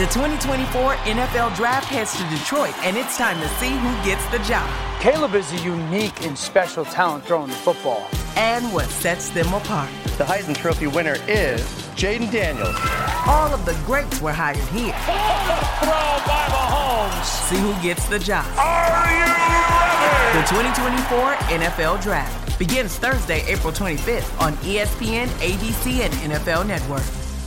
The 2024 NFL Draft heads to Detroit, and it's time to see who gets the job. Caleb is a unique and special talent throwing the football. And what sets them apart. The Heisman Trophy winner is Jaden Daniels. All of the greats were hired here. Throw by Mahomes. See who gets the job. Are you ready? The 2024 NFL Draft begins Thursday, April 25th on ESPN, ABC, and NFL Network.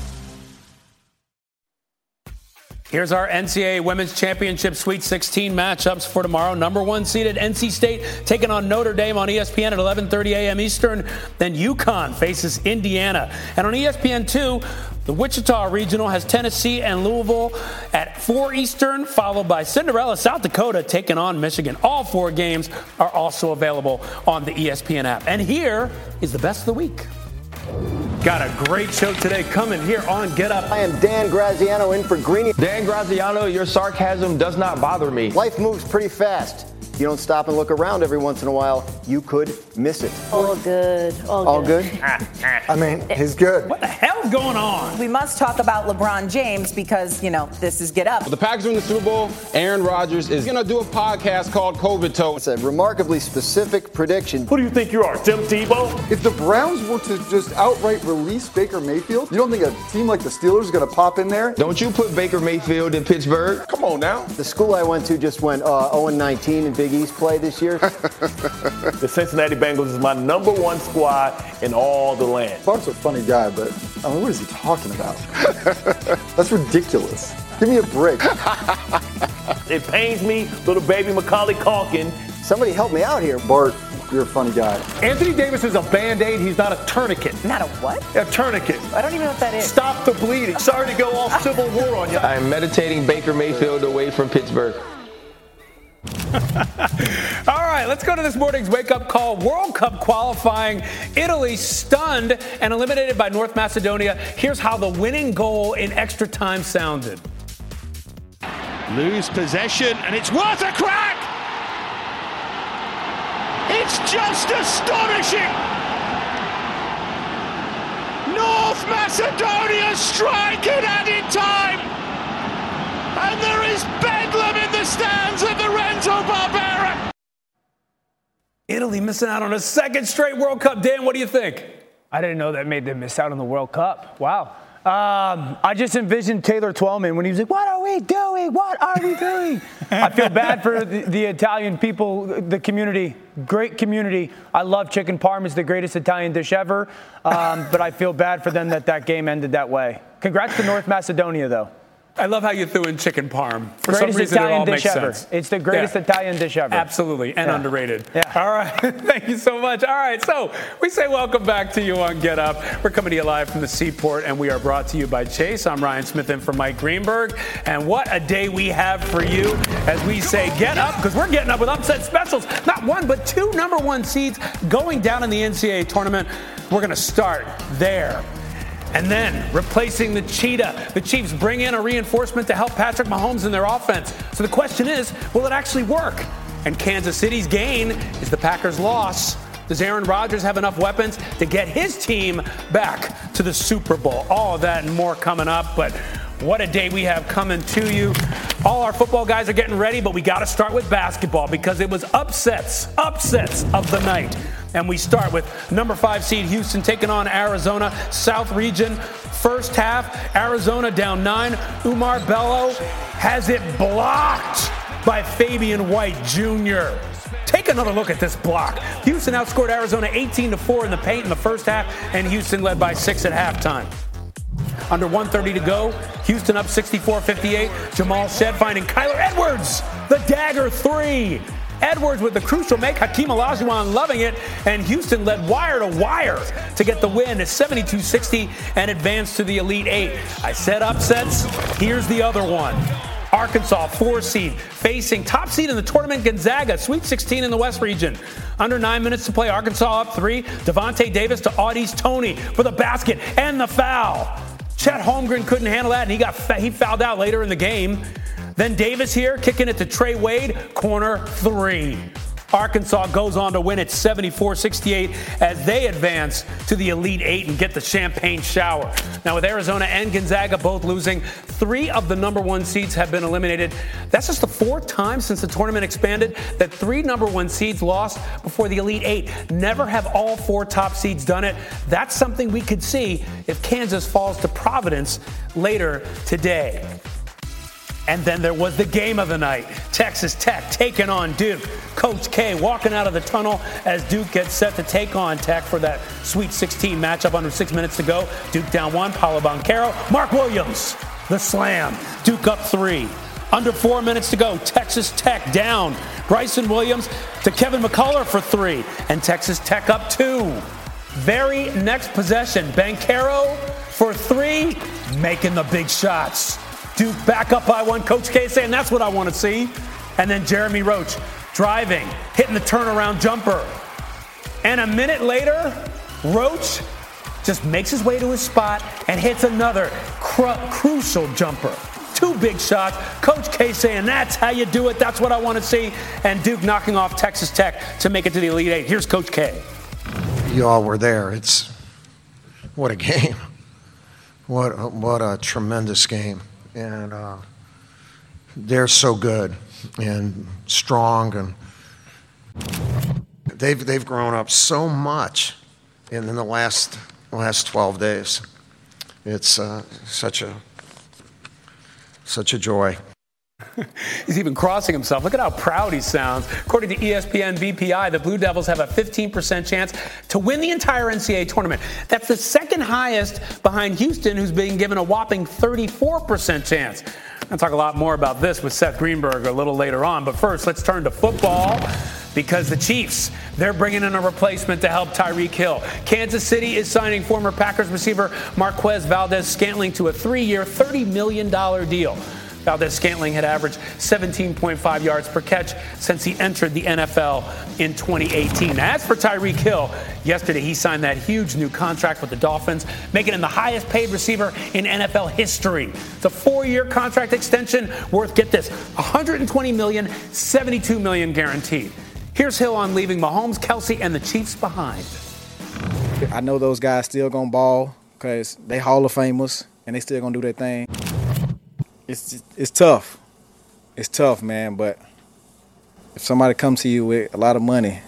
Here's our NCAA Women's Championship Sweet 16 matchups for tomorrow. Number 1 seeded NC State taking on Notre Dame on ESPN at 11:30 a.m. Eastern. Then UConn faces Indiana. And on ESPN2, the Wichita Regional has Tennessee and Louisville at 4 Eastern, followed by Cinderella, South Dakota taking on Michigan. All 4 games are also available on the ESPN app. And here is the best of the week. Got a great show today coming here on Get Up. I am Dan Graziano in for Greeny. Dan Graziano, your sarcasm does not bother me. Life moves pretty fast. If you don't stop and look around every once in a while, you could miss it. All good. All good? I mean, he's good. What the hell's going on? We must talk about LeBron James because, this is Get Up. The Packers win the Super Bowl. Aaron Rodgers is going to do a podcast called COVID Toe. It's a remarkably specific prediction. Who do you think you are, Tim Tebow? If the Browns were to just outright release Baker Mayfield, you don't think a team like the Steelers is going to pop in there? Don't you put Baker Mayfield in Pittsburgh? Come on now. The school I went to just went 0-19 in Big East play this year. The Cincinnati Bengals is my number 1 squad in all the land. Clark's a funny guy, but what is he talking about? That's ridiculous. Give me a break. It pains me, little baby Macaulay Culkin. Somebody help me out here. Bart, you're a funny guy. Anthony Davis is a Band-Aid. He's not a tourniquet. Not a what? A tournament. I don't even know what that is. Stop the bleeding. Sorry to go all Civil War on you. I'm meditating Baker Mayfield away from Pittsburgh. All right, let's go to this morning's wake-up call. World Cup qualifying. Italy stunned and eliminated by North Macedonia. Here's how the winning goal in extra time sounded. Lose possession, and it's worth a crack! It's just astonishing! North Macedonia strike in added time! And there is bedlam in the stands at the Renzo Barbera! Italy missing out on a second straight World Cup. Dan, what do you think? I didn't know that made them miss out on the World Cup. Wow. I just envisioned Taylor Twellman when he was like, what are we doing? What are we doing? I feel bad for the Italian people, the community. Great community. I love chicken parm. It's the greatest Italian dish ever. But I feel bad for them that game ended that way. Congrats to North Macedonia, though. I love how you threw in chicken parm. For greatest some reason, Italian it all dish makes ever. sense. It's the greatest Italian dish ever. Absolutely, and underrated. Yeah. All right, thank you so much. All right, so we say welcome back to you on Get Up. We're coming to you live from the Seaport, and we are brought to you by Chase. I'm Ryan Smith in for Mike Greenberg, and what a day we have for you as we say Get Up, because we're getting up with upset specials. Not 1, but 2 number 1 seeds going down in the NCAA tournament. We're going to start there. And then, replacing the cheetah, the Chiefs bring in a reinforcement to help Patrick Mahomes in their offense. So the question is, will it actually work? And Kansas City's gain is the Packers' loss. Does Aaron Rodgers have enough weapons to get his team back to the Super Bowl? All of that and more coming up, but what a day we have coming to you. All our football guys are getting ready, but we got to start with basketball because it was upsets of the night. And we start with number 5 seed Houston taking on Arizona. South region, first half, Arizona down 9. Umar Bello has it blocked by Fabian White Jr. Take another look at this block. Houston outscored Arizona 18-4 in the paint in the first half, and Houston led by 6 at halftime. Under 1:30 to go, Houston up 64-58. Jamal Shed finding Kyler Edwards, the dagger 3. Edwards with the crucial make, Hakeem Olajuwon loving it, and Houston led wire to wire to get the win at 72-60 and advance to the Elite 8. I said upsets, here's the other one. Arkansas, 4 seed, facing top seed in the tournament, Gonzaga, Sweet 16 in the West region. Under 9 minutes to play, Arkansas up 3. Devontae Davis to Audie's Tony for the basket and the foul. Chet Holmgren couldn't handle that, and he fouled out later in the game. Then Davis here, kicking it to Trey Wade, corner 3. Arkansas goes on to win it 74-68 as they advance to the Elite Eight and get the champagne shower. Now, with Arizona and Gonzaga both losing, 3 of the number 1 seeds have been eliminated. That's just the 4th time since the tournament expanded that 3 number 1 seeds lost before the Elite Eight. Never have all 4 top seeds done it. That's something we could see if Kansas falls to Providence later today. And then there was the game of the night. Texas Tech taking on Duke. Coach K walking out of the tunnel as Duke gets set to take on Tech for that Sweet 16 matchup under 6 minutes to go. Duke down 1, Paolo Banchero. Mark Williams, the slam. Duke up 3. Under 4 minutes to go, Texas Tech down. Bryson Williams to Kevin McCullough for 3. And Texas Tech up 2. Very next possession, Banchero for 3, making the big shots. Duke back up by 1. Coach K saying that's what I want to see. And then Jeremy Roach driving, hitting the turnaround jumper. And a minute later, Roach just makes his way to his spot and hits another crucial jumper. 2 big shots. Coach K saying that's how you do it. That's what I want to see. And Duke knocking off Texas Tech to make it to the Elite Eight. Here's Coach K. You all were there. What a game. What a tremendous game. And they're so good and strong, and they've grown up so much in the last 12 days. It's such a joy. He's even crossing himself. Look at how proud he sounds. According to ESPN BPI, the Blue Devils have a 15% chance to win the entire NCAA tournament. That's the second highest behind Houston, who's being given a whopping 34% chance. I'll talk a lot more about this with Seth Greenberg a little later on. But first, let's turn to football. Because the Chiefs, they're bringing in a replacement to help Tyreek Hill. Kansas City is signing former Packers receiver Marquez Valdes-Scantling to a 3-year, $30 million deal. Valdes-Scantling had averaged 17.5 yards per catch since he entered the NFL in 2018. As for Tyreek Hill, yesterday he signed that huge new contract with the Dolphins, making him the highest paid receiver in NFL history. It's a 4-year contract extension worth, get this, $120 million, $72 million guaranteed. Here's Hill on leaving Mahomes, Kelsey, and the Chiefs behind. I know those guys still gonna ball because they Hall of Famers and they still gonna do their thing. It's tough. It's tough, man, but if somebody comes to you with a lot of money,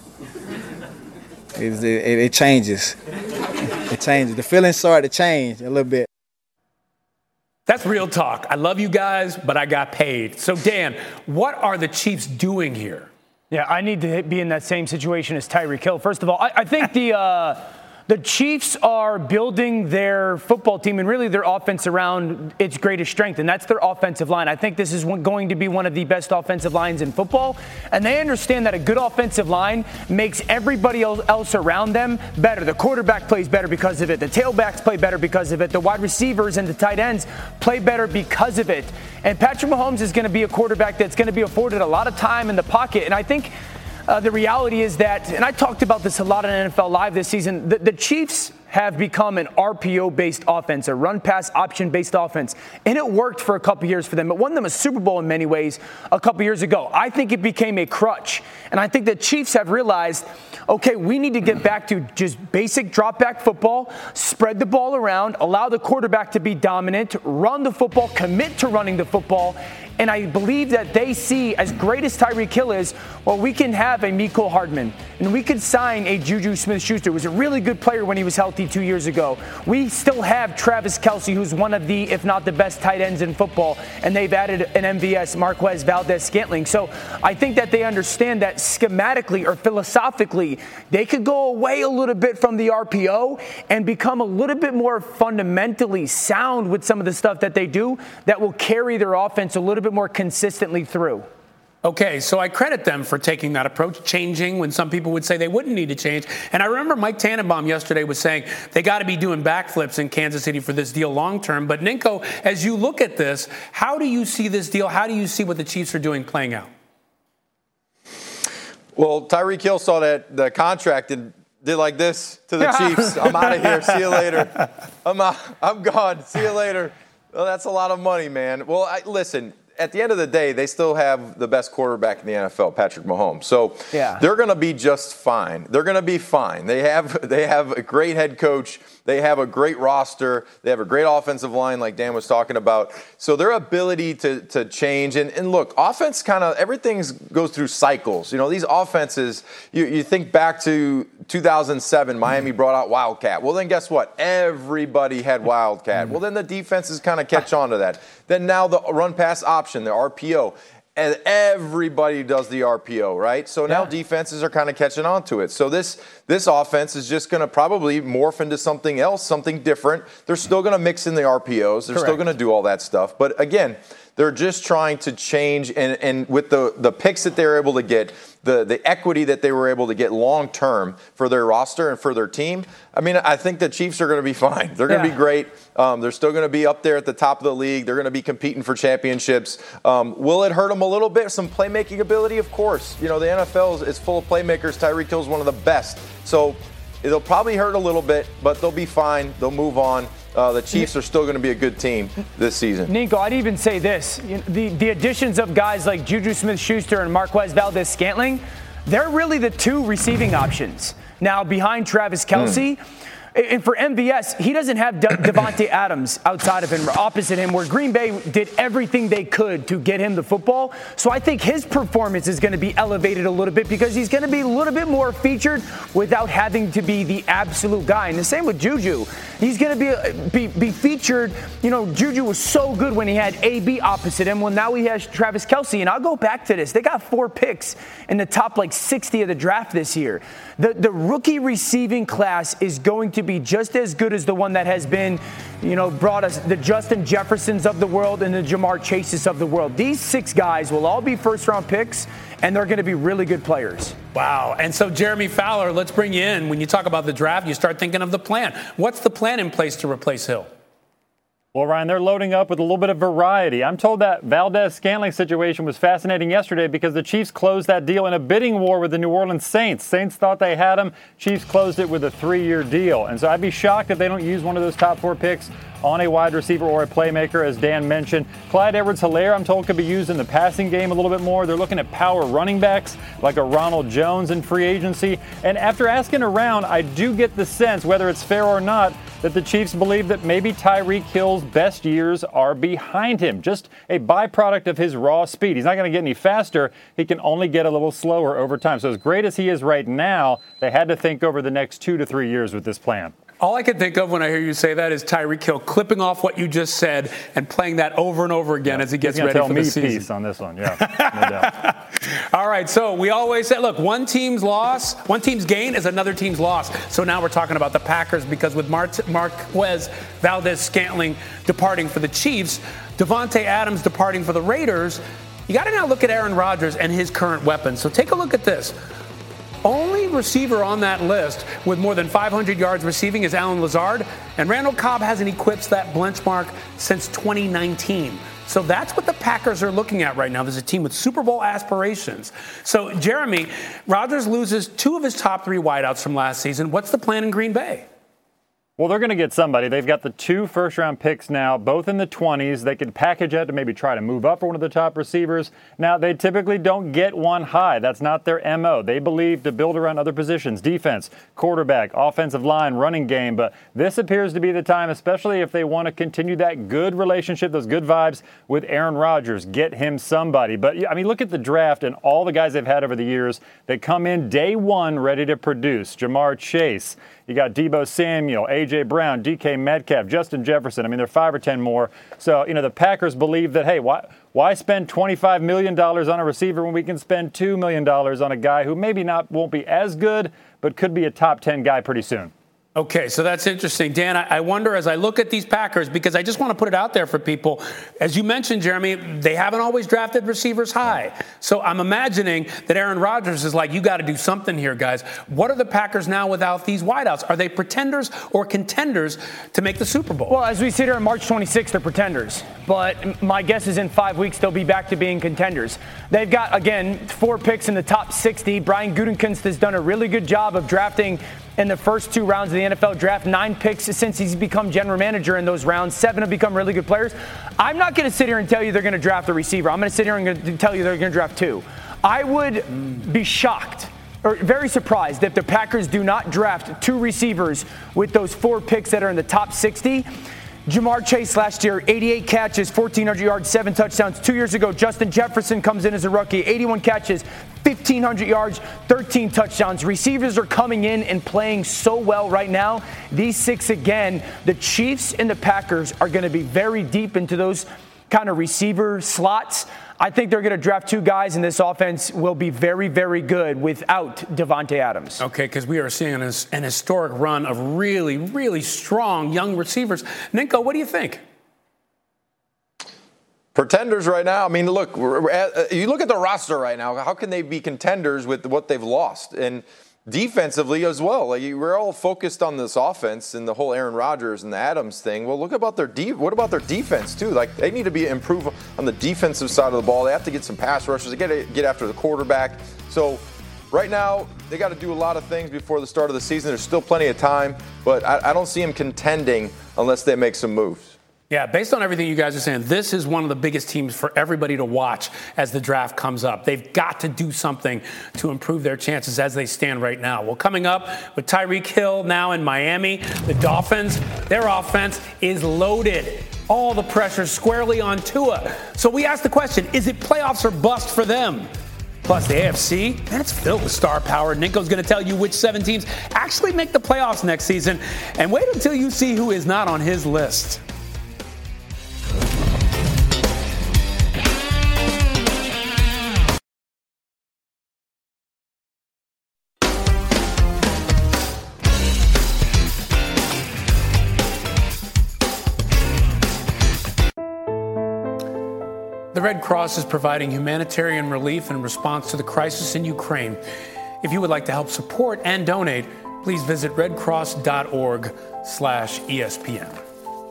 it changes. It changes. The feelings start to change a little bit. That's real talk. I love you guys, but I got paid. So, Dan, what are the Chiefs doing here? Yeah, I need to be in that same situation as Tyreek Hill. First of all, I think the Chiefs are building their football team and really their offense around its greatest strength, and that's their offensive line. I think this is going to be one of the best offensive lines in football, and they understand that a good offensive line makes everybody else around them better. The quarterback plays better because of it. The tailbacks play better because of it. The wide receivers and the tight ends play better because of it. And Patrick Mahomes is going to be a quarterback that's going to be afforded a lot of time in the pocket, and I think the reality is that, and I talked about this a lot on NFL Live this season, the Chiefs have become an RPO-based offense, a run-pass option-based offense, and it worked for a couple years for them. It won them a Super Bowl in many ways a couple years ago. I think it became a crutch, and I think the Chiefs have realized, okay, we need to get back to just basic drop-back football, spread the ball around, allow the quarterback to be dominant, run the football, commit to running the football. And I believe that they see, as great as Tyreek Hill is, well, we can have a Mecole Hardman, and we could sign a Juju Smith-Schuster, who was a really good player when he was healthy 2 years ago. We still have Travis Kelce, who's one of the, if not the best tight ends in football, and they've added an MVS, Marquez Valdes-Scantling. So I think that they understand that schematically or philosophically, they could go away a little bit from the RPO and become a little bit more fundamentally sound with some of the stuff that they do that will carry their offense a little bit more consistently through. Okay, so I credit them for taking that approach, changing when some people would say they wouldn't need to change. And I remember Mike Tannenbaum yesterday was saying they got to be doing backflips in Kansas City for this deal long term. But Ninko, as you look at this, how do you see this deal? How do you see what the Chiefs are doing playing out? Well, Tyreek Hill saw the contract and did like this to the Chiefs. I'm out of here. See you later. I'm gone. See you later. Well, that's a lot of money, man. Well, listen. at the end of the day, they still have the best quarterback in the NFL, Patrick Mahomes. So they're going to be just fine. They're going to be fine. They have a great head coach. They have a great roster. They have a great offensive line, like Dan was talking about. So their ability to change. And look, offense everything goes through cycles. These offenses, you think back to 2007, Miami brought out Wildcat. Well, then guess what? Everybody had Wildcat. Well, then the defenses kind of catch on to that. Then now the run-pass option, the RPO. And everybody does the RPO, right? So now defenses are kind of catching on to it. So this offense is just going to probably morph into something else, something different. They're still going to mix in the RPOs. They're still going to do all that stuff. But again, they're just trying to change. And with the picks that they were able to get, the equity that they were able to get long term for their roster and for their team, I think the Chiefs are going to be fine. They're going to be great. They're still going to be up there at the top of the league. They're going to be competing for championships. Will it hurt them a little bit? Some playmaking ability, of course. The NFL is full of playmakers. Tyreek Hill is one of the best. So it'll probably hurt a little bit, but they'll be fine. They'll move on. The Chiefs are still going to be a good team this season. Nico, I'd even say this. The additions of guys like Juju Smith-Schuster and Marquez Valdes-Scantling, they're really the two receiving options. Now, behind Travis Kelce, and for MVS, he doesn't have Devontae Adams outside of him or opposite him, where Green Bay did everything they could to get him the football. So I think his performance is going to be elevated a little bit because he's going to be a little bit more featured without having to be the absolute guy. And the same with Juju. He's going to be featured. Juju was so good when he had AB opposite him. Well, now he has Travis Kelce. And I'll go back to this. They got 4 picks in the top 60 of the draft this year. The rookie receiving class is going to be just as good as the one that has been, brought us the Justin Jeffersons of the world and the Jamar Chases of the world. These 6 guys will all be first-round picks, and they're going to be really good players. Wow. And so, Jeremy Fowler, let's bring you in. When you talk about the draft, you start thinking of the plan. What's the plan in place to replace Hill? Well, Ryan, they're loading up with a little bit of variety. I'm told that Valdes-Scantling situation was fascinating yesterday because the Chiefs closed that deal in a bidding war with the New Orleans Saints. Saints thought they had him. Chiefs closed it with a 3-year deal. And so I'd be shocked if they don't use one of those top 4 picks on a wide receiver or a playmaker, as Dan mentioned. Clyde Edwards-Helaire, I'm told, could be used in the passing game a little bit more. They're looking at power running backs like a Ronald Jones in free agency. And after asking around, I do get the sense, whether it's fair or not, that the Chiefs believe that maybe Tyreek Hill's best years are behind him. Just a byproduct of his raw speed. He's not going to get any faster. He can only get a little slower over time. So as great as he is right now, they had to think over the next 2 to 3 years with this plan. All I can think of when I hear you say that is Tyreek Hill clipping off what you just said and playing that over and over again as he gets ready for the season. Tell me piece on this one, no doubt. All right, so we always say, look, one team's gain is another team's loss. So now we're talking about the Packers because with Marquez Valdes-Scantling departing for the Chiefs, Devontae Adams departing for the Raiders, you got to now look at Aaron Rodgers and his current weapons. So take a look at this. Only receiver on that list with more than 500 yards receiving is Allen Lazard, and Randall Cobb hasn't eclipsed that benchmark since 2019. So that's what the Packers are looking at right now. There's a team with Super Bowl aspirations. So, Jeremy, Rodgers loses 2 of his top 3 wideouts from last season. What's the plan in Green Bay? Well, they're going to get somebody. They've got the 2 first-round picks now, both in the 20s. They could package that to maybe try to move up for one of the top receivers. Now, they typically don't get one high. That's not their MO. They believe to build around other positions, defense, quarterback, offensive line, running game. But this appears to be the time, especially if they want to continue that good relationship, those good vibes with Aaron Rodgers. Get him somebody. But, look at the draft and all the guys they've had over the years that come in day 1 ready to produce. Jamar Chase. You got Deebo Samuel, A.J. Brown, D.K. Metcalf, Justin Jefferson. There are 5 or 10 more. So, the Packers believe that, hey, why spend $25 million on a receiver when we can spend $2 million on a guy who maybe won't be as good, but could be a top 10 guy pretty soon? Okay, so that's interesting. Dan, I wonder as I look at these Packers, because I just want to put it out there for people. As you mentioned, Jeremy, they haven't always drafted receivers high. So I'm imagining that Aaron Rodgers is like, you got to do something here, guys. What are the Packers now without these wideouts? Are they pretenders or contenders to make the Super Bowl? Well, as we sit here on March 26th, they're pretenders. But my guess is in 5 weeks, they'll be back to being contenders. They've got, again, 4 picks in the top 60. Brian Gutekunst has done a really good job of drafting in the first 2 rounds of the NFL draft, 9 picks since he's become general manager in those rounds. 7 have become really good players. I'm not going to sit here and tell you they're going to draft a receiver. I'm going to sit here and tell you they're going to draft 2. I would be shocked or very surprised if the Packers do not draft 2 receivers with those 4 picks that are in the top 60. Jamar Chase last year, 88 catches, 1,400 yards, 7 touchdowns. 2 years ago, Justin Jefferson comes in as a rookie, 81 catches, 1,500 yards, 13 touchdowns. Receivers are coming in and playing so well right now. These 6 again, the Chiefs and the Packers are going to be very deep into those kind of receiver slots. I think they're going to draft 2 guys, and this offense will be very, very good without Davante Adams. Okay, because we are seeing an historic run of really, really strong young receivers. Ninko, what do you think? Pretenders right now. I mean, look, you look at the roster right now. How can they be contenders with what they've lost? And defensively as well. Like, we're all focused on this offense and the whole Aaron Rodgers and the Adams thing. Well, look about what about their defense too? Like, they need to be improved on the defensive side of the ball. They have to get some pass rushers. They got to get after the quarterback. So right now they got to do a lot of things before the start of the season. There's still plenty of time, but I don't see them contending unless they make some moves. Yeah, based on everything you guys are saying, this is one of the biggest teams for everybody to watch as the draft comes up. They've got to do something to improve their chances as they stand right now. Well, coming up with Tyreek Hill now in Miami, the Dolphins, their offense is loaded. All the pressure squarely on Tua. So we asked the question, is it playoffs or bust for them? Plus, the AFC, man, it's filled with star power. Ninko's going to tell you which 7 teams actually make the playoffs next season. And wait until you see who is not on his list. The Red Cross is providing humanitarian relief in response to the crisis in Ukraine. If you would like to help support and donate, please visit redcross.org/ESPN.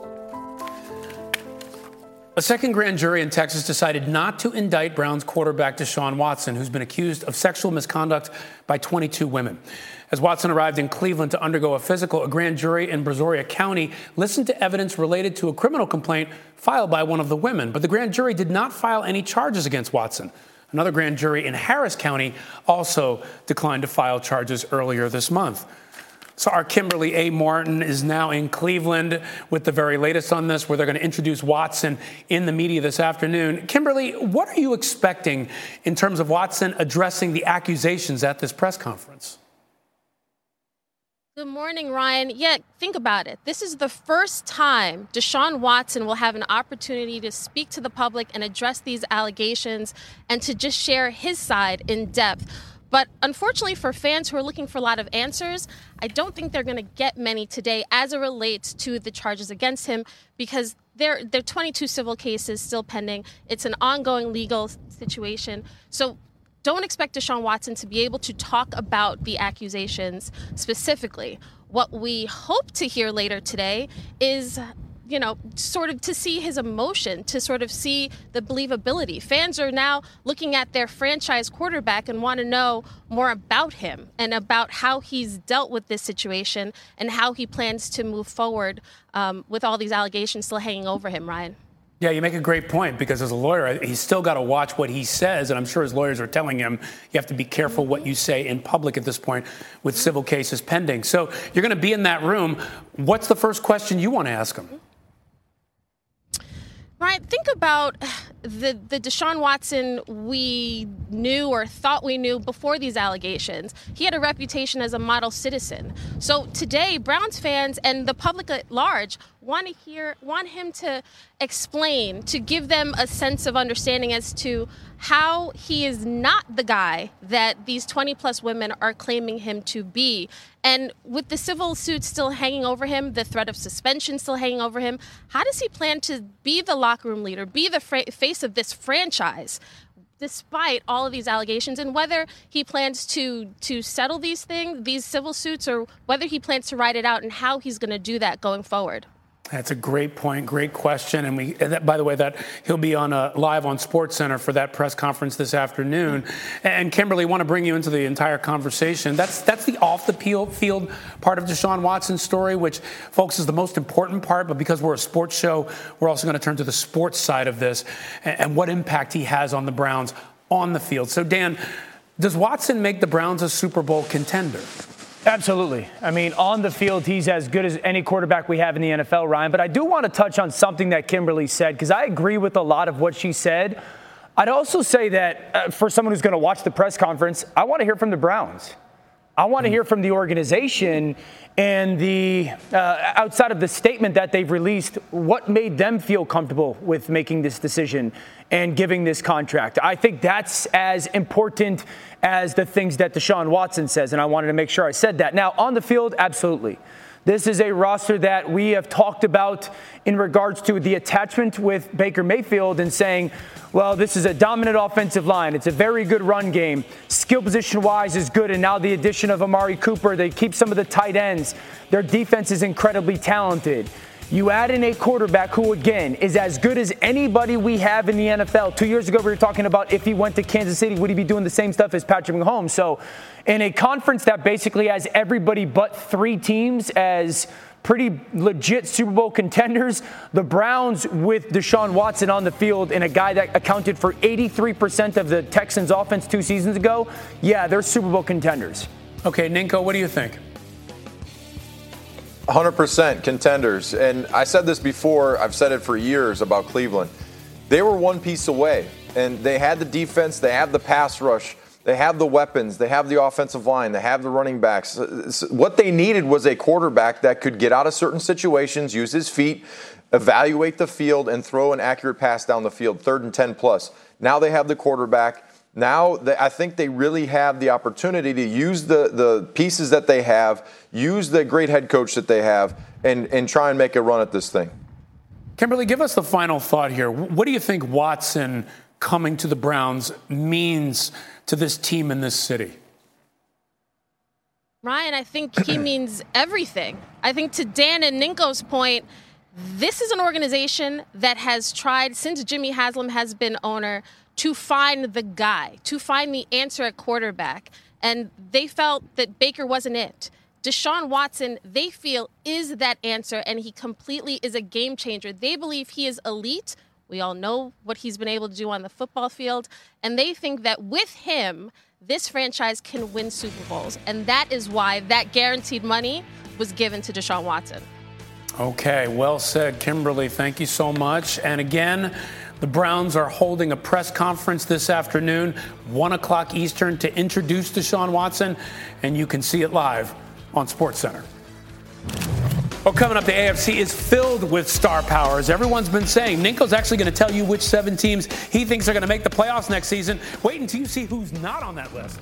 A second grand jury in Texas decided not to indict Browns quarterback Deshaun Watson, who's been accused of sexual misconduct by 22 women. As Watson arrived in Cleveland to undergo a physical, a grand jury in Brazoria County listened to evidence related to a criminal complaint filed by one of the women. But the grand jury did not file any charges against Watson. Another grand jury in Harris County also declined to file charges earlier this month. So our Kimberly A. Martin is now in Cleveland with the very latest on this, where they're going to introduce Watson in the media this afternoon. Kimberly, what are you expecting in terms of Watson addressing the accusations at this press conference? Good morning, Ryan. Yeah, think about it. This is the first time Deshaun Watson will have an opportunity to speak to the public and address these allegations and to just share his side in depth. But unfortunately for fans who are looking for a lot of answers, I don't think they're going to get many today as it relates to the charges against him, because there are 22 civil cases still pending. It's an ongoing legal situation. So don't expect Deshaun Watson to be able to talk about the accusations specifically. What we hope to hear later today is, sort of to see his emotion, to sort of see the believability. Fans are now looking at their franchise quarterback and want to know more about him and about how he's dealt with this situation and how he plans to move forward with all these allegations still hanging over him, Ryan. Yeah, you make a great point, because as a lawyer, he's still got to watch what he says. And I'm sure his lawyers are telling him you have to be careful what you say in public at this point with civil cases pending. So you're going to be in that room. What's the first question you want to ask him? Right. Think about the Deshaun Watson we knew or thought we knew before these allegations. He had a reputation as a model citizen. So today, Browns fans and the public at large want him to explain, to give them a sense of understanding as to how he is not the guy that these 20-plus women are claiming him to be. And with the civil suit still hanging over him, the threat of suspension still hanging over him, how does he plan to be the locker room leader, be the face of this franchise, despite all of these allegations, and whether he plans to settle these things, these civil suits, or whether he plans to ride it out, and how he's going to do that going forward? That's a great point, great question. And by the way, that he'll be on live on SportsCenter for that press conference this afternoon. And Kimberly, want to bring you into the entire conversation. That's the off the field part of Deshaun Watson's story, which, folks, is the most important part. But because we're a sports show, we're also going to turn to the sports side of this and what impact he has on the Browns on the field. So, Dan, does Watson make the Browns a Super Bowl contender? Absolutely. I mean, on the field, he's as good as any quarterback we have in the NFL, Ryan. But I do want to touch on something that Kimberly said, because I agree with a lot of what she said. I'd also say that for someone who's going to watch the press conference, I want to hear from the Browns. I want to hear from the organization and the outside of the statement that they've released, what made them feel comfortable with making this decision and giving this contract. I think that's as important as the things that Deshaun Watson says, and I wanted to make sure I said that. Now, on the field, absolutely. This is a roster that we have talked about in regards to the attachment with Baker Mayfield and saying, well, this is a dominant offensive line. It's a very good run game. Skill position-wise is good, and now the addition of Amari Cooper, they keep some of the tight ends. Their defense is incredibly talented. You add in a quarterback who, again, is as good as anybody we have in the NFL. 2 years ago, we were talking about if he went to Kansas City, would he be doing the same stuff as Patrick Mahomes? So in a conference that basically has everybody but 3 teams as pretty legit Super Bowl contenders, the Browns with Deshaun Watson on the field and a guy that accounted for 83% of the Texans' offense 2 seasons ago, yeah, they're Super Bowl contenders. Okay, Ninko, what do you think? 100% contenders. And I said this before, I've said it for years about Cleveland. They were one piece away, and they had the defense, they have the pass rush, they have the weapons, they have the offensive line, they have the running backs. What they needed was a quarterback that could get out of certain situations, use his feet, evaluate the field, and throw an accurate pass down the field, 3rd and 10 plus. Now they have the quarterback. Now, I think they really have the opportunity to use the pieces that they have, use the great head coach that they have, and try and make a run at this thing. Kimberly, give us the final thought here. What do you think Watson coming to the Browns means to this team in this city? Ryan, I think he means everything. I think to Dan and Ninko's point, this is an organization that has tried, since Jimmy Haslam has been owner, to find the guy, to find the answer at quarterback. And they felt that Baker wasn't it. Deshaun Watson, they feel, is that answer, and he completely is a game changer. They believe he is elite. We all know what he's been able to do on the football field. And they think that with him, this franchise can win Super Bowls. And that is why that guaranteed money was given to Deshaun Watson. Okay, well said, Kimberly. Thank you so much. And again, the Browns are holding a press conference this afternoon, 1 o'clock Eastern, to introduce Deshaun Watson, and you can see it live on SportsCenter. Well, coming up, the AFC is filled with star powers. Everyone's been saying, Ninko's actually going to tell you which 7 teams he thinks are going to make the playoffs next season. Wait until you see who's not on that list.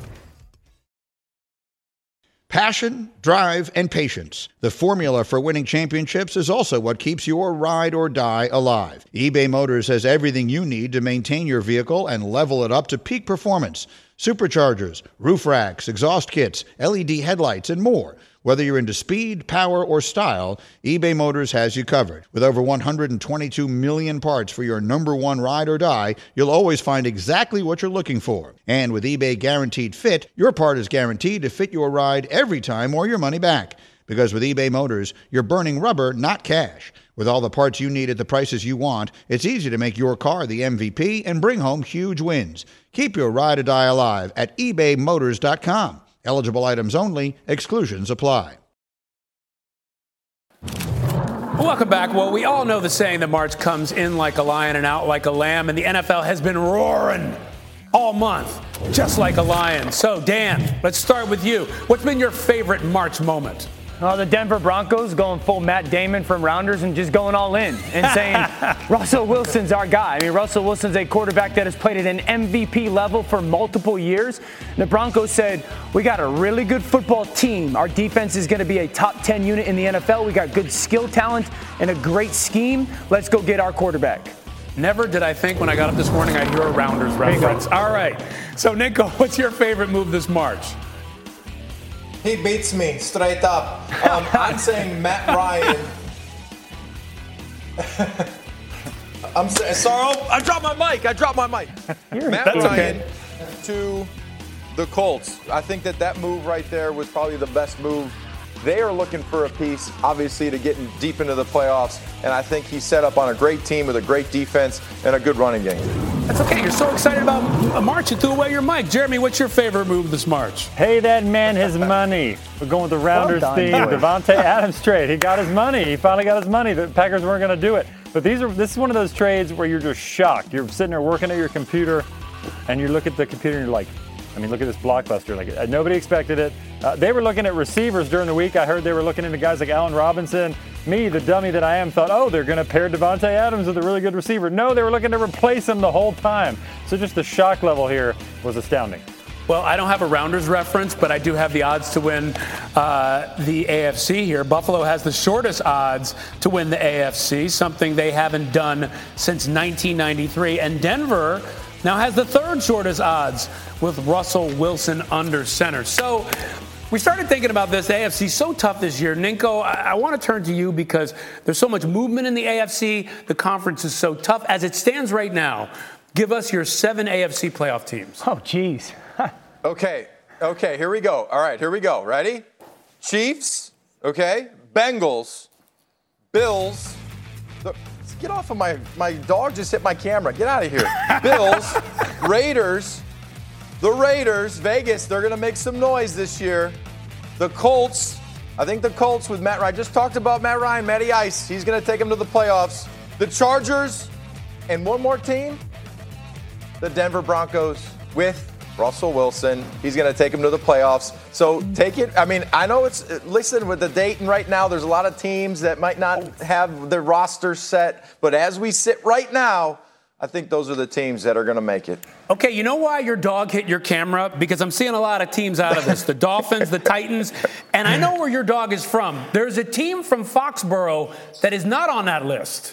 Passion, drive, and patience. The formula for winning championships is also what keeps your ride or die alive. eBay Motors has everything you need to maintain your vehicle and level it up to peak performance. Superchargers, roof racks, exhaust kits, LED headlights, and more. Whether you're into speed, power, or style, eBay Motors has you covered. With over 122 million parts for your number one ride or die, you'll always find exactly what you're looking for. And with eBay Guaranteed Fit, your part is guaranteed to fit your ride every time or your money back. Because with eBay Motors, you're burning rubber, not cash. With all the parts you need at the prices you want, it's easy to make your car the MVP and bring home huge wins. Keep your ride or die alive at ebaymotors.com. Eligible items only. Exclusions apply. Welcome back. Well, we all know the saying that March comes in like a lion and out like a lamb, and the NFL has been roaring all month, just like a lion. So, Dan, let's start with you. What's been your favorite March moment? The Denver Broncos going full Matt Damon from Rounders and just going all in and saying, Russell Wilson's our guy. I mean, Russell Wilson's a quarterback that has played at an MVP level for multiple years. The Broncos said, we got a really good football team. Our defense is going to be a top 10 unit in the NFL. We got good skill talent and a great scheme. Let's go get our quarterback. Never did I think when I got up this morning I'd hear a Rounders reference. All right. So, Ninko, what's your favorite move this March? He beats me straight up. I'm saying Matt Ryan. I'm sorry. I dropped my mic. Matt Ryan to the Colts. I think that move right there was probably the best move. They are looking for a piece, obviously, to get deep into the playoffs, and I think he's set up on a great team with a great defense and a good running game. That's okay. You're so excited about March, you threw away your mic. Jeremy, what's your favorite move this March? Pay that man his money. We're going with the Rounders theme. Davante Adams trade. He got his money. He finally got his money. The Packers weren't going to do it. But this is one of those trades where you're just shocked. You're sitting there working at your computer, and you look at the computer and you're like, look at this blockbuster. Like, nobody expected it. They were looking at receivers during the week. I heard they were looking into guys like Allen Robinson. Me, the dummy that I am, thought, they're going to pair Davante Adams with a really good receiver. No, they were looking to replace him the whole time. So just the shock level here was astounding. Well, I don't have a Rounders reference, but I do have the odds to win the AFC here. Buffalo has the shortest odds to win the AFC, something they haven't done since 1993. And Denver now has the third shortest odds with Russell Wilson under center. So we started thinking about this. The AFC so tough this year. Ninko, I want to turn to you because there's so much movement in the AFC. The conference is so tough. As it stands right now, give us your 7 AFC playoff teams. Oh, geez. Okay, here we go. All right, here we go. Ready? Chiefs, okay? Bengals, Bills. Get off of my dog just hit my camera. Get out of here. Bills, Raiders, the Raiders, Vegas, they're going to make some noise this year. The Colts, I think the Colts with Matt Ryan. I just talked about Matt Ryan, Matty Ice. He's going to take them to the playoffs. The Chargers, and one more team, the Denver Broncos with Russell Wilson. He's going to take them to the playoffs. So take it. I know listen, with the Dayton right now, there's a lot of teams that might not have their roster set. But as we sit right now, I think those are the teams that are going to make it. Okay, you know why your dog hit your camera? Because I'm seeing a lot of teams out of this. The Dolphins, the Titans, and I know where your dog is from. There's a team from Foxborough that is not on that list.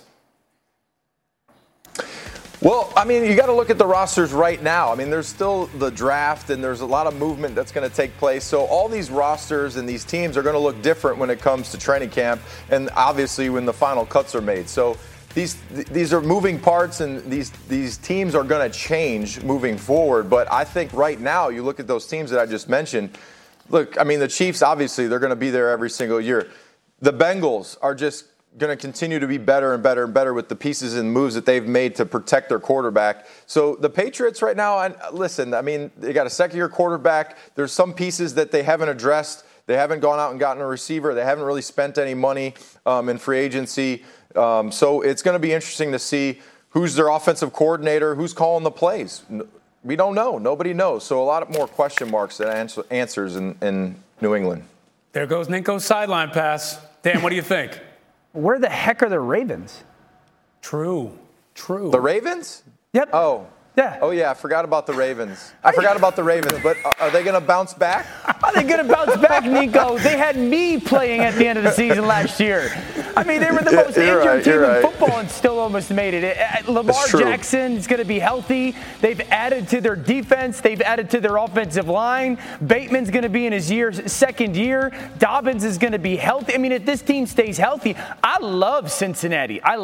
Well, you got to look at the rosters right now. There's still the draft, and there's a lot of movement that's going to take place. So all these rosters and these teams are going to look different when it comes to training camp, and obviously when the final cuts are made. So these are moving parts, and these teams are going to change moving forward. But I think right now, you look at those teams that I just mentioned. Look, the Chiefs, obviously, they're going to be there every single year. The Bengals are just going to continue to be better and better and better with the pieces and moves that they've made to protect their quarterback. So the Patriots right now, they got a second-year quarterback. There's some pieces that they haven't addressed. They haven't gone out and gotten a receiver. They haven't really spent any money in free agency. So it's going to be interesting to see who's their offensive coordinator, who's calling the plays. We don't know. Nobody knows. So a lot more question marks than answers in New England. There goes Ninko's sideline pass. Dan, what do you think? Where the heck are the Ravens? True. The Ravens? Yep. Oh. Yeah. Oh, yeah, I forgot about the Ravens. But are they going to bounce back? Are they going to bounce back, Ninko? They had me playing at the end of the season last year. They were the most injured team in football and still almost made it. Lamar Jackson is going to be healthy. They've added to their defense. They've added to their offensive line. Bateman's going to be in his second year. Dobbins is going to be healthy. If this team stays healthy, I love Cincinnati. I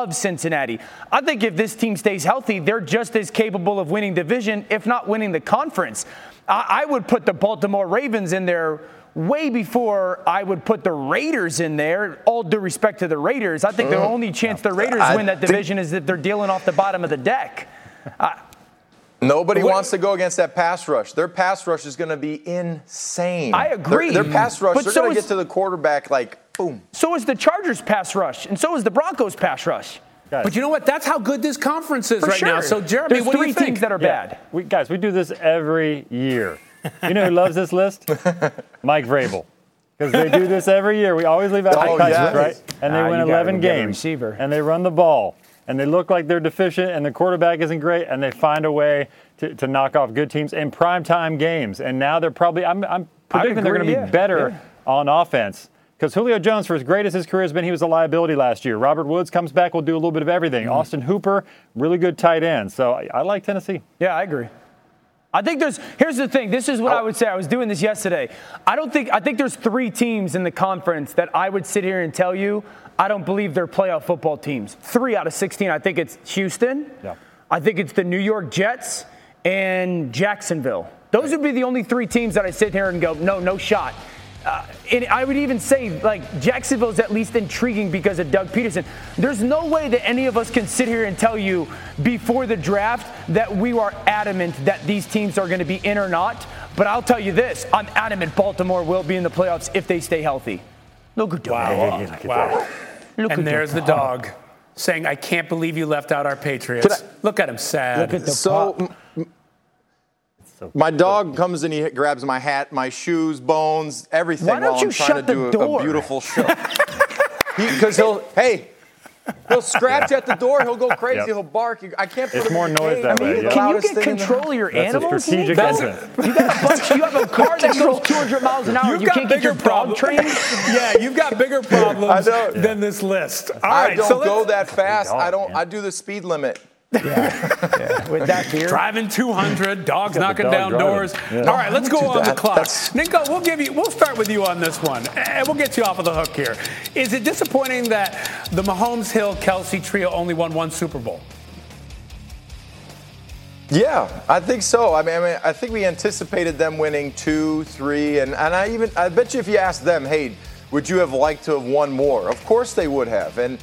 think if this team stays healthy, they're just as capable of winning division, if not winning the conference. I would put the Baltimore Ravens in there way before I would put the Raiders in there. All due respect to the Raiders, I think the only chance the Raiders win that division is if they're dealing off the bottom of the deck. Nobody wants to go against that pass rush. Their pass rush is going to be insane. I agree. Their pass rush, they're going to get to the quarterback like, boom. So is the Chargers pass rush, and so is the Broncos pass rush. Guys. But you know what? That's how good this conference is now. So, Jeremy, what do you think? There's 3 teams that are bad. We do this every year. You know who loves this list? Mike Vrabel. Because they do this every year. We always leave out the Titans, right? And they win 11 games. And they run the ball. And they look like they're deficient, and the quarterback isn't great, and they find a way to knock off good teams in primetime games. And now they're probably – I'm predicting they're going to be better on offense. Because Julio Jones, for as great as his career has been, he was a liability last year. Robert Woods comes back, will do a little bit of everything. Austin Hooper, really good tight end. So I like Tennessee. Yeah, I agree. I think here's the thing. This is what I would say. I was doing this yesterday. I think there's 3 teams in the conference that I would sit here and tell you I don't believe they're playoff football teams. 3 out of 16. I think it's Houston. Yeah. I think it's the New York Jets and Jacksonville. Those would be the only 3 teams that I sit here and go, no shot. And I would even say, like, Jacksonville's at least intriguing because of Doug Peterson. There's no way that any of us can sit here and tell you before the draft that we are adamant that these teams are going to be in or not. But I'll tell you this. I'm adamant Baltimore will be in the playoffs if they stay healthy. Look at that. Wow. And there's the dog saying, I can't believe you left out our Patriots. Look at him sad. Look at the my dog comes and he grabs my hat, my shoes, bones, everything while I'm trying to do a beautiful show. Because he'll scratch at the door, he'll go crazy, he'll bark. I can't put It's more noise that way. Can you get control of your animals? That's a strategic entrance. You have a car that goes 200 miles an hour. You can't get your dog trained? Yeah, you've got bigger problems than this list. All right, I don't go that fast. I do the speed limit. Yeah. With that beer. Driving 200, dogs knocking down doors. Yeah. All right, let's go on the clock. Nico, we'll start with you on this one, and we'll get you off of the hook here. Is it disappointing that the Mahomes, Hill, Kelsey trio only won 1 Super Bowl? Yeah, I think so. I mean, I think we anticipated them winning 2, 3, and I bet you if you asked them, hey, would you have liked to have won more? Of course they would have. And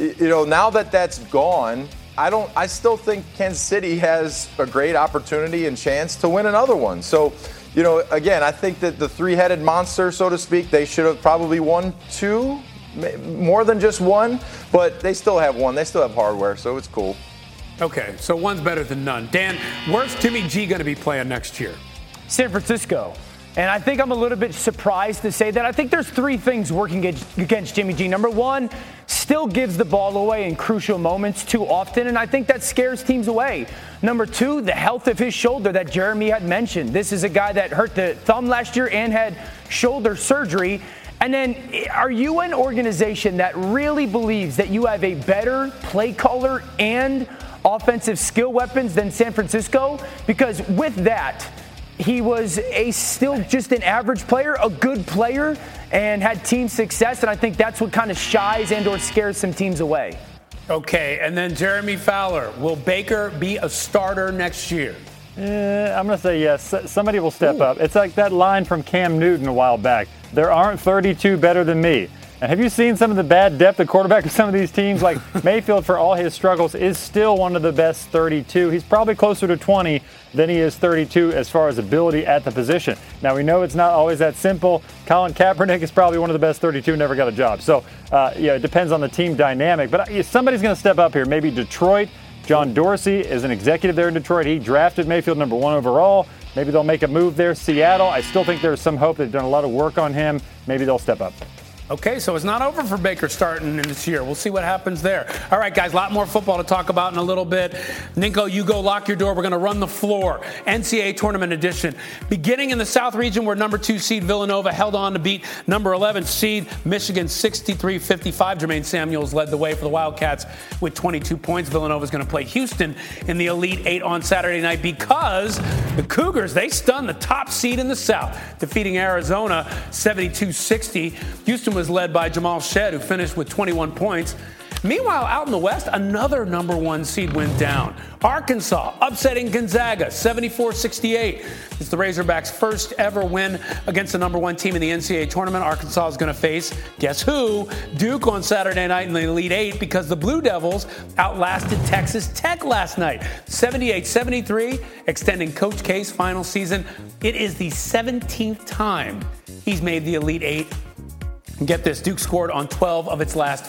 now that that's gone, I still think Kansas City has a great opportunity and chance to win another one. So, again, I think that the 3-headed monster, so to speak, they should have probably won 2, more than just 1, but they still have 1. They still have hardware, so it's cool. Okay, so 1's better than none. Dan, where's Jimmy G going to be playing next year? San Francisco. And I think I'm a little bit surprised to say that. I think there's 3 things working against Jimmy G. Number 1, still gives the ball away in crucial moments too often, and I think that scares teams away. Number 2, the health of his shoulder that Jeremy had mentioned. This is a guy that hurt the thumb last year and had shoulder surgery. And then, are you an organization that really believes that you have a better play caller and offensive skill weapons than San Francisco? Because with that, he was still just an average player, a good player, and had team success. And I think that's what kind of shies and or scares some teams away. Okay, and then Jeremy Fowler. Will Baker be a starter next year? I'm going to say yes. Somebody will step up. It's like that line from Cam Newton a while back. There aren't 32 better than me. And have you seen some of the bad depth at quarterback of some of these teams? Like Mayfield, for all his struggles, is still one of the best 32. He's probably closer to 20 than he is 32 as far as ability at the position. Now, we know it's not always that simple. Colin Kaepernick is probably one of the best 32, never got a job. So, it depends on the team dynamic. But somebody's going to step up here. Maybe Detroit. John Dorsey is an executive there in Detroit. He drafted Mayfield number 1 overall. Maybe they'll make a move there. Seattle, I still think there's some hope. They've done a lot of work on him. Maybe they'll step up. Okay, so it's not over for Baker starting in this year. We'll see what happens there. All right, guys, a lot more football to talk about in a little bit. Ninko, you go lock your door. We're going to run the floor. NCAA Tournament Edition. Beginning in the South region where number 2 seed Villanova held on to beat number 11 seed Michigan 63-55. Jermaine Samuels led the way for the Wildcats with 22 points. Villanova is going to play Houston in the Elite 8 on Saturday night because the Cougars, they stunned the top seed in the South, defeating Arizona 72-60. Houston was led by Jamal Shed, who finished with 21 points. Meanwhile, out in the West, another number 1 seed went down. Arkansas upsetting Gonzaga 74-68. It's the Razorbacks' first ever win against the number 1 team in the NCAA tournament. Arkansas is going to face, guess who? Duke on Saturday night in the Elite 8 because the Blue Devils outlasted Texas Tech last night. 78-73, extending Coach K's final season. It is the 17th time he's made the Elite 8. Get this, Duke scored on 12 of its last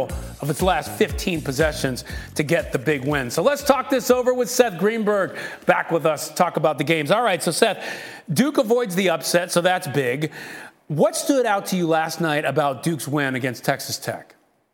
15 possessions to get the big win. So let's talk this over with Seth Greenberg back with us to talk about the games. All right, so Seth, Duke avoids the upset, so that's big. What stood out to you last night about Duke's win against Texas Tech?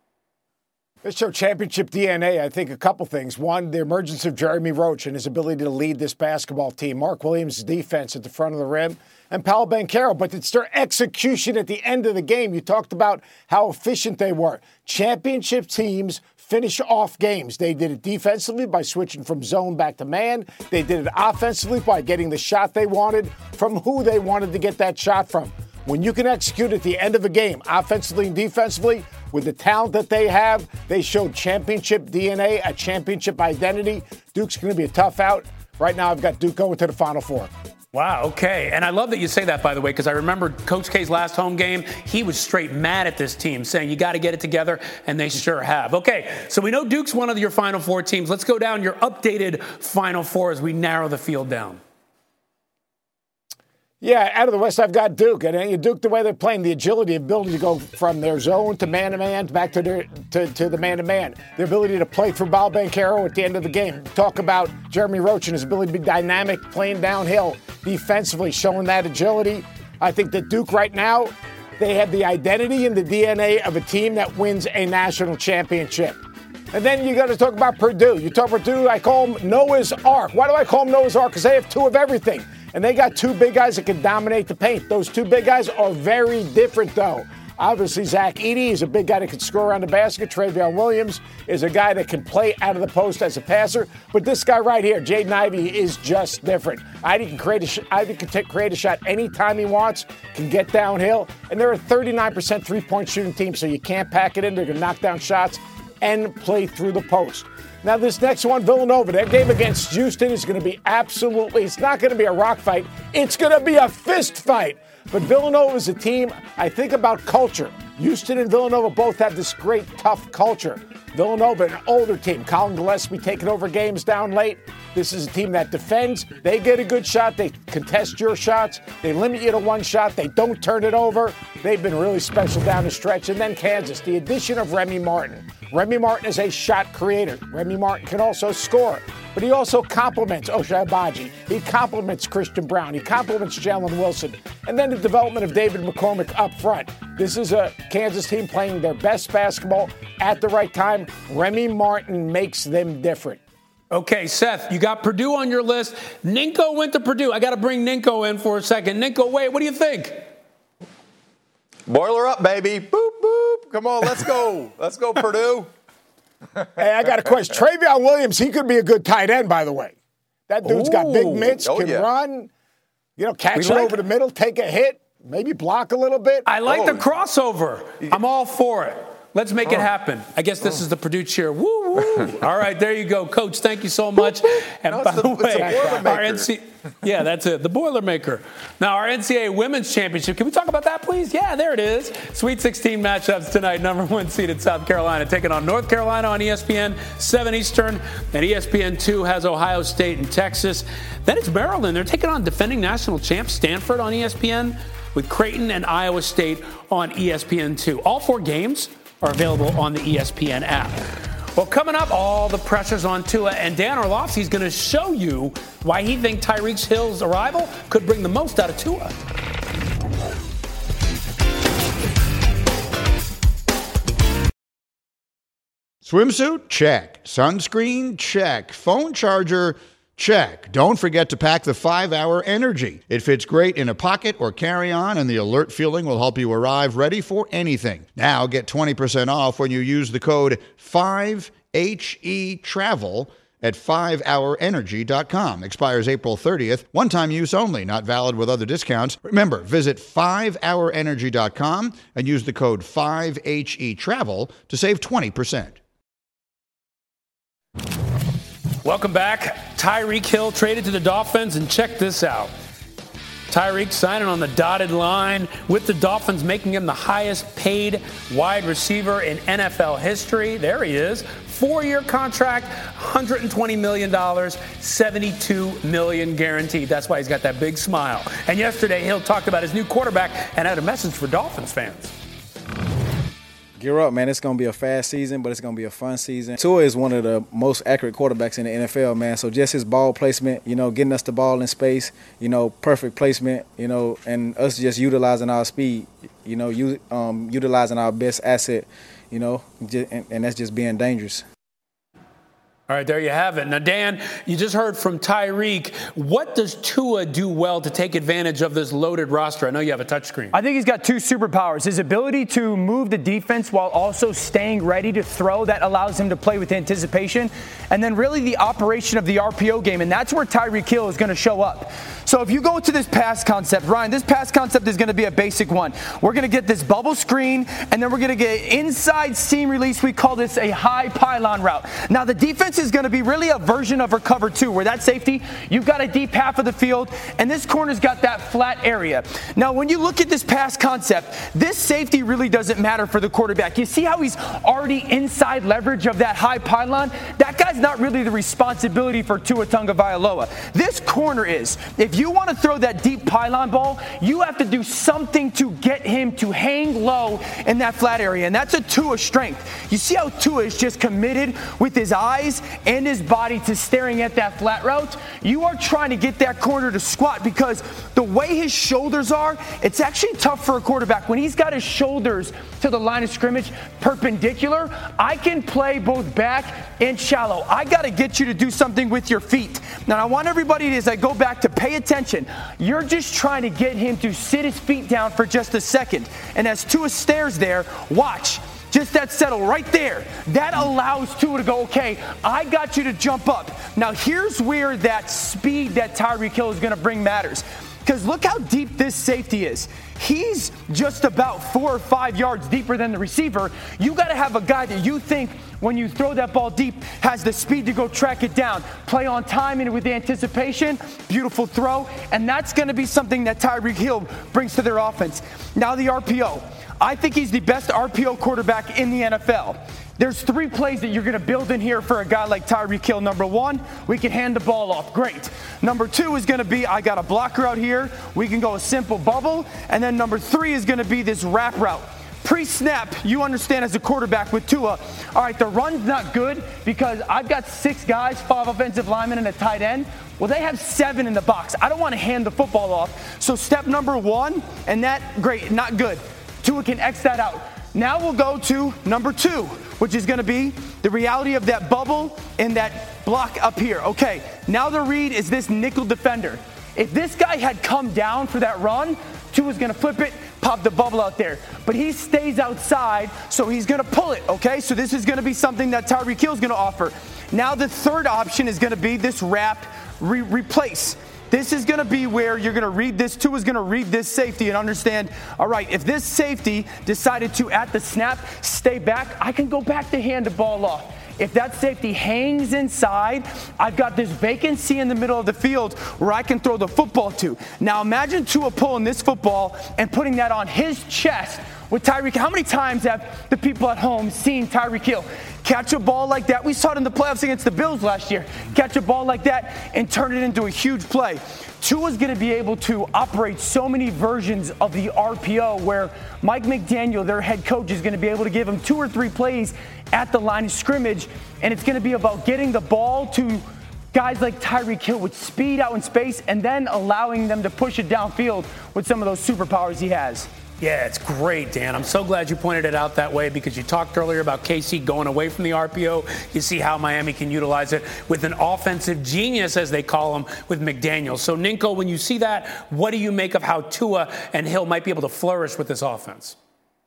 It showed championship DNA. I think a couple things. One, the emergence of Jeremy Roach and his ability to lead this basketball team. Mark Williams' defense at the front of the rim. And Paolo Banchero, but it's their execution at the end of the game. You talked about how efficient they were. Championship teams finish off games. They did it defensively by switching from zone back to man. They did it offensively by getting the shot they wanted from who they wanted to get that shot from. When you can execute at the end of a game, offensively and defensively, with the talent that they have, they showed championship DNA, a championship identity. Duke's going to be a tough out. Right now, I've got Duke going to the Final Four. Wow, okay. And I love that you say that, by the way, because I remember Coach K's last home game. He was straight mad at this team, saying you got to get it together, and they sure have. Okay, so we know Duke's one of your Final Four teams. Let's go down your updated Final Four as we narrow the field down. Yeah, out of the West, I've got Duke. And Duke, the way they're playing, the agility, the ability to go from their zone to man-to-man back to the man-to-man. The ability to play through Paolo Banchero at the end of the game. Talk about Jeremy Roach and his ability to be dynamic, playing downhill, defensively, showing that agility. I think that Duke right now, they have the identity and the DNA of a team that wins a national championship. And then you got to talk about Purdue. You talk Purdue, I call them Noah's Ark. Why do I call them Noah's Ark? Because they have two of everything. And they got two big guys that can dominate the paint. Those two big guys are very different, though. Obviously, Zach Edey is a big guy that can score around the basket. Travion Williams is a guy that can play out of the post as a passer. But this guy right here, Jaden Ivey, is just different. Ivey can create a shot anytime he wants, can get downhill. And they're a 39% three-point shooting team, so you can't pack it in. They're going to knock down shots and play through the post. Now, this next one, Villanova, their game against Houston is going to be it's not going to be a rock fight. It's going to be a fist fight. But Villanova is a team, I think about culture. Houston and Villanova both have this great, tough culture. Villanova, an older team. Colin Gillespie taking over games down late. This is a team that defends. They get a good shot. They contest your shots. They limit you to one shot. They don't turn it over. They've been really special down the stretch. And then Kansas, the addition of Remy Martin. Remy Martin is a shot creator. Remy Martin can also score. But he also complements Ochai Agbaji. He complements Christian Brown. He complements Jalen Wilson. And then the development of David McCormick up front. This is a Kansas team playing their best basketball at the right time. Remy Martin makes them different. Okay, Seth, you got Purdue on your list. Ninko went to Purdue. I got to bring Ninko in for a second. Ninko, wait, what do you think? Boiler up, baby. Boop, boop. Come on, let's go. Let's go, Purdue. Hey, I got a question. Travion Williams, he could be a good tight end, by the way. That dude's got big mitts, can run, catch it over the middle, take a hit, maybe block a little bit. I like the crossover. I'm all for it. Let's make it happen. I guess this is the Purdue cheer. Woo, woo. All right, there you go. Coach, thank you so much. And by the way, our yeah, that's it, the Boilermaker. Now, our NCAA Women's Championship, can we talk about that, please? Yeah, there it is. Sweet 16 matchups tonight. Number 1 seeded South Carolina taking on North Carolina on ESPN, 7 Eastern. And ESPN 2 has Ohio State and Texas. Then it's Maryland. They're taking on defending national champ Stanford on ESPN with Creighton and Iowa State on ESPN 2. All 4 games are available on the ESPN app. Well, coming up, all the pressure's on Tua, and Dan Orlovsky is going to show you why he thinks Tyreek Hill's arrival could bring the most out of Tua. Swimsuit? Check. Sunscreen? Check. Phone charger? Check. Don't forget to pack the 5-Hour Energy. It fits great in a pocket or carry-on, and the alert feeling will help you arrive ready for anything. Now get 20% off when you use the code 5HETRAVEL at 5hourenergy.com. Expires April 30th. One-time use only. Not valid with other discounts. Remember, visit 5hourenergy.com and use the code 5HETRAVEL to save 20%. Welcome back. Tyreek Hill traded to the Dolphins, and check this out. Tyreek signing on the dotted line with the Dolphins, making him the highest paid wide receiver in NFL history. There he is. 4-year contract, $120 million, $72 million guaranteed. That's why he's got that big smile. And yesterday, Hill talked about his new quarterback and had a message for Dolphins fans. Gear up, man. It's going to be a fast season, but it's going to be a fun season. Tua is one of the most accurate quarterbacks in the NFL, man. So just his ball placement, getting us the ball in space, perfect placement, and us just utilizing our speed, utilizing our best asset, and that's just being dangerous. All right, there you have it. Now, Dan, you just heard from Tyreek. What does Tua do well to take advantage of this loaded roster? I know you have a touchscreen. I think he's got two superpowers. His ability to move the defense while also staying ready to throw. That allows him to play with anticipation. And then really the operation of the RPO game. And that's where Tyreek Hill is going to show up. So if you go to this pass concept, Ryan, this pass concept is going to be a basic one. We're going to get this bubble screen, and then we're going to get inside seam release. We call this a high pylon route. Now, the defense is going to be really a version of our cover two, where that safety, you've got a deep half of the field, and this corner's got that flat area. Now, when you look at this pass concept, this safety really doesn't matter for the quarterback. You see how he's already inside leverage of that high pylon? That guy's not really the responsibility for Tua Tagovailoa. This corner is. If you want to throw that deep pylon ball, you have to do something to get him to hang low in that flat area, and that's a Tua strength. You see how Tua is just committed with his eyes and his body to staring at that flat route? You are trying to get that corner to squat because the way his shoulders are, it's actually tough for a quarterback. When he's got his shoulders to the line of scrimmage perpendicular, I can play both back and shallow. I got to get you to do something with your feet. Now, I want everybody, as I go back, to pay attention. You're just trying to get him to sit his feet down for just a second. And as Tua stares there, watch. Just that settle right there. That allows Tua to go, okay, I got you to jump up. Now, here's where that speed that Tyreek Hill is going to bring matters. Because look how deep this safety is. He's just about 4 or 5 yards deeper than the receiver. You got to have a guy that you think, when you throw that ball deep, has the speed to go track it down. Play on time and with anticipation. Beautiful throw. And that's going to be something that Tyreek Hill brings to their offense. Now the RPO. I think he's the best RPO quarterback in the NFL. There's 3 plays that you're going to build in here for a guy like Tyreek Hill. Number 1, we can hand the ball off. Great. Number 2 is going to be, I got a blocker out here. We can go a simple bubble. And then number 3 is going to be this wrap route. Pre-snap, you understand as a quarterback with Tua, all right, the run's not good because I've got 6 guys, 5 offensive linemen and a tight end. Well, they have 7 in the box. I don't want to hand the football off. So step number 1, and that, great, not good. Tua can X that out. Now we'll go to number 2, which is going to be the reality of that bubble and that block up here. Okay, now the read is this nickel defender. If this guy had come down for that run, Tua's going to flip it, pop the bubble out there. But he stays outside, so he's going to pull it, okay? So this is going to be something that Tyreek Hill is going to offer. Now the third option is going to be this wrap replace. This is going to be where you're going to read this. Tua's going to read this safety and understand, all right, if this safety decided to, at the snap, stay back, I can go back to hand the ball off. If that safety hangs inside, I've got this vacancy in the middle of the field where I can throw the football to. Now imagine Tua pulling this football and putting that on his chest with Tyreek. How many times have the people at home seen Tyreek Hill catch a ball like that? We saw it in the playoffs against the Bills last year. Catch a ball like that and turn it into a huge play. Tua's going to be able to operate so many versions of the RPO where Mike McDaniel, their head coach, is going to be able to give him 2 or 3 plays at the line of scrimmage, and it's going to be about getting the ball to guys like Tyreek Hill with speed out in space and then allowing them to push it downfield with some of those superpowers he has. Yeah, it's great, Dan. I'm so glad you pointed it out that way because you talked earlier about KC going away from the RPO. You see how Miami can utilize it with an offensive genius, as they call him, with McDaniel. So, Ninko, when you see that, what do you make of how Tua and Hill might be able to flourish with this offense?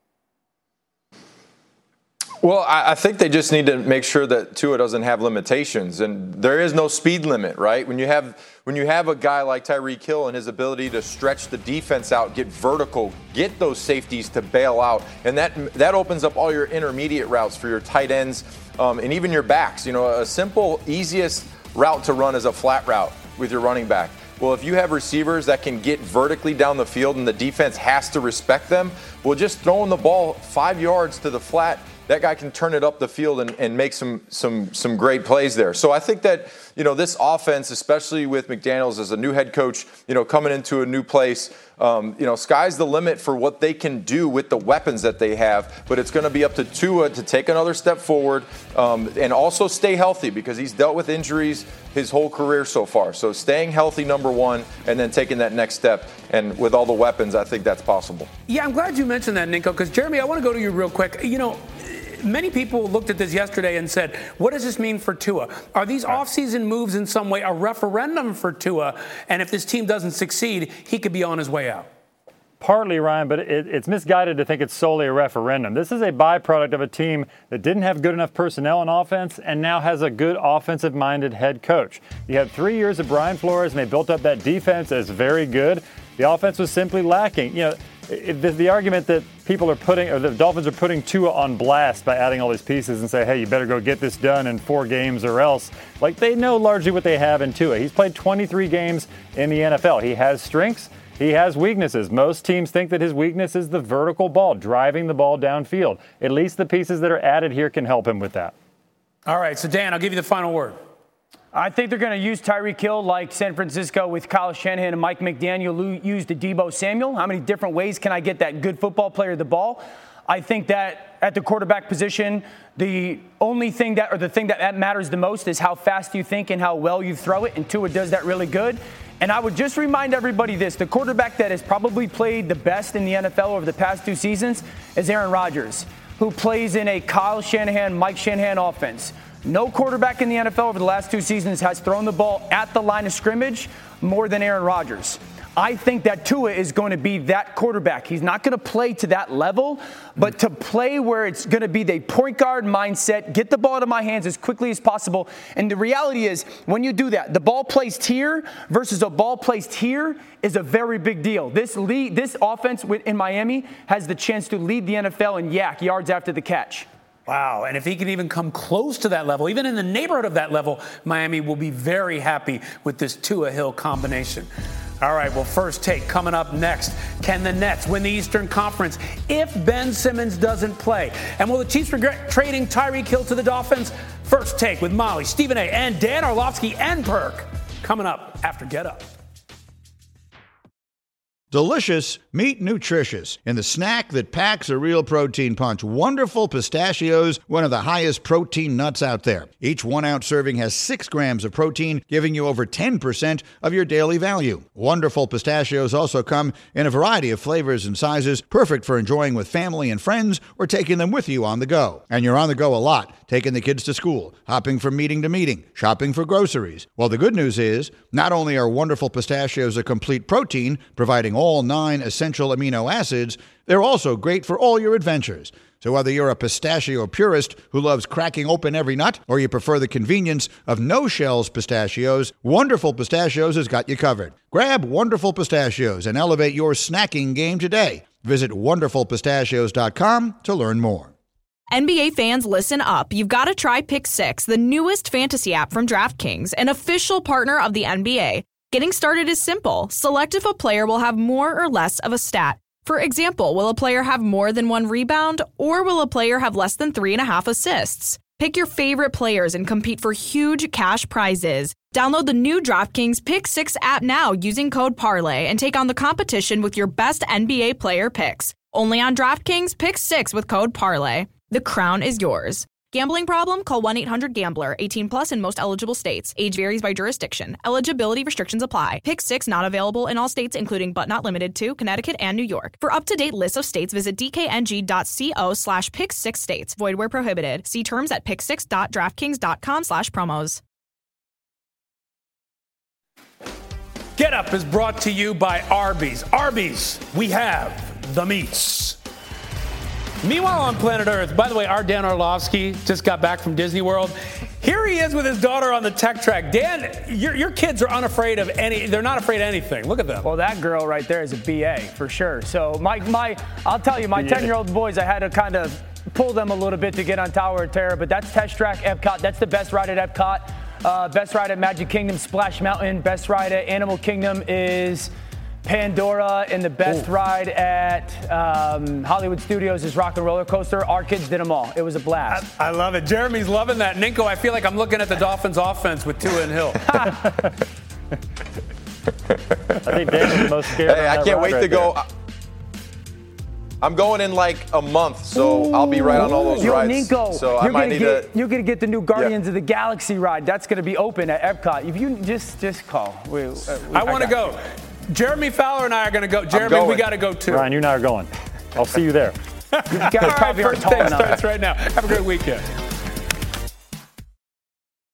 Well, I think they just need to make sure that Tua doesn't have limitations, and there is no speed limit, right? When you have a guy like Tyreek Hill and his ability to stretch the defense out, get vertical, get those safeties to bail out, and that opens up all your intermediate routes for your tight ends and even your backs. You know, a simple, easiest route to run is a flat route with your running back. Well, if you have receivers that can get vertically down the field and the defense has to respect them, well, just throwing the ball 5 yards to the flat, that guy can turn it up the field and make some great plays there. So I think that, you know, this offense, especially with McDaniels as a new head coach, you know, coming into a new place, you know, sky's the limit for what they can do with the weapons that they have. But it's going to be up to Tua to take another step forward and also stay healthy because he's dealt with injuries his whole career so far. So staying healthy, number 1, and then taking that next step. And with all the weapons, I think that's possible. Yeah, I'm glad you mentioned that, Ninko, because, Jeremy, I want to go to you real quick. You know, many people looked at this yesterday and said, what does this mean for Tua? Are these offseason moves in some way a referendum for Tua? And if this team doesn't succeed, he could be on his way out. Partly, Ryan, but it's misguided to think it's solely a referendum. This is a byproduct of a team that didn't have good enough personnel on offense and now has a good offensive-minded head coach. You had 3 years of Brian Flores, and they built up that defense as very good. The offense was simply lacking. You know, the argument that people are putting, or the Dolphins are putting Tua on blast by adding all these pieces and say, hey, you better go get this done in 4 games or else. Like, they know largely what they have in Tua. He's played 23 games in the NFL. He has strengths. He has weaknesses. Most teams think that his weakness is the vertical ball, driving the ball downfield. At least the pieces that are added here can help him with that. All right, so Dan, I'll give you the final word. I think they're going to use Tyreek Hill like San Francisco with Kyle Shanahan and Mike McDaniel used Deebo Samuel. How many different ways can I get that good football player the ball? I think that at the quarterback position, the only thing that, or the thing that matters the most is how fast you think and how well you throw it, and Tua does that really good. And I would just remind everybody this, the quarterback that has probably played the best in the NFL over the past 2 seasons is Aaron Rodgers, who plays in a Kyle Shanahan, Mike Shanahan offense. No quarterback in the NFL over the last 2 seasons has thrown the ball at the line of scrimmage more than Aaron Rodgers. I think that Tua is going to be that quarterback. He's not going to play to that level, but to play where it's going to be the point guard mindset, get the ball out of my hands as quickly as possible. And the reality is, when you do that, the ball placed here versus a ball placed here is a very big deal. This offense in Miami has the chance to lead the NFL in yak, yards after the catch. Wow, and if he can even come close to that level, even in the neighborhood of that level, Miami will be very happy with this Tua Hill combination. All right, well, first take coming up next. Can the Nets win the Eastern Conference if Ben Simmons doesn't play? And will the Chiefs regret trading Tyreek Hill to the Dolphins? First take with Molly, Stephen A., and Dan Orlovsky and Perk coming up after Get Up. Delicious, meet nutritious. In the snack that packs a real protein punch, Wonderful Pistachios, one of the highest protein nuts out there. Each 1-ounce serving has 6 grams of protein, giving you over 10% of your daily value. Wonderful Pistachios also come in a variety of flavors and sizes, perfect for enjoying with family and friends or taking them with you on the go. And you're on the go a lot, taking the kids to school, hopping from meeting to meeting, shopping for groceries. Well, the good news is, not only are Wonderful Pistachios a complete protein, providing all 9 essential amino acids, they're also great for all your adventures. So whether you're a pistachio purist who loves cracking open every nut, or you prefer the convenience of no-shells pistachios, Wonderful Pistachios has got you covered. Grab Wonderful Pistachios and elevate your snacking game today. Visit wonderfulpistachios.com to learn more. NBA fans, listen up. You've got to try Pick 6, the newest fantasy app from DraftKings, an official partner of the NBA. Getting started is simple. Select if a player will have more or less of a stat. For example, will a player have more than 1 rebound, or will a player have less than 3.5 assists? Pick your favorite players and compete for huge cash prizes. Download the new DraftKings Pick 6 app now using code PARLAY and take on the competition with your best NBA player picks. Only on DraftKings Pick 6 with code PARLAY. The crown is yours. Gambling problem? Call 1-800-GAMBLER. 18 plus in most eligible states. Age varies by jurisdiction. Eligibility restrictions apply. Pick 6 not available in all states, including but not limited to Connecticut and New York. For up-to-date lists of states, visit dkng.co/pick6states. Void where prohibited. See terms at pick6.draftkings.com/promos. Get Up is brought to you by Arby's. Arby's, we have the meats. Meanwhile on planet Earth, by the way, our Dan Orlovsky just got back from Disney World. Here he is with his daughter on the tech track. Dan, your kids are unafraid of they're not afraid of anything. Look at them. Well, that girl right there is a BA for sure. So I'll tell you, my 10-year-old boys, I had to kind of pull them a little bit to get on Tower of Terror, but that's Test Track Epcot. That's the best ride at Epcot. Best ride at Magic Kingdom, Splash Mountain. Best ride at Animal Kingdom is Pandora, and the best ride at Hollywood Studios is Rock and Roller Coaster. Our kids did them all. It was a blast. I love it. Jeremy's loving that. Ninko, I feel like I'm looking at the Dolphins offense with Tua and Hill. I think Dan's the most scared. Hey, I can't wait to go. I'm going in like a month, so I'll be right on all those rides. Ninko, so I might need to. You're going to get the new Guardians of the Galaxy ride. That's going to be open at Epcot. If you just call. I want to go. Jeremy Fowler and I are going to go. Jeremy, we got to go too. Ryan, you and I are going. I'll see you there. You guys probably aren't First tall Take enough. starts right now. Have a great weekend.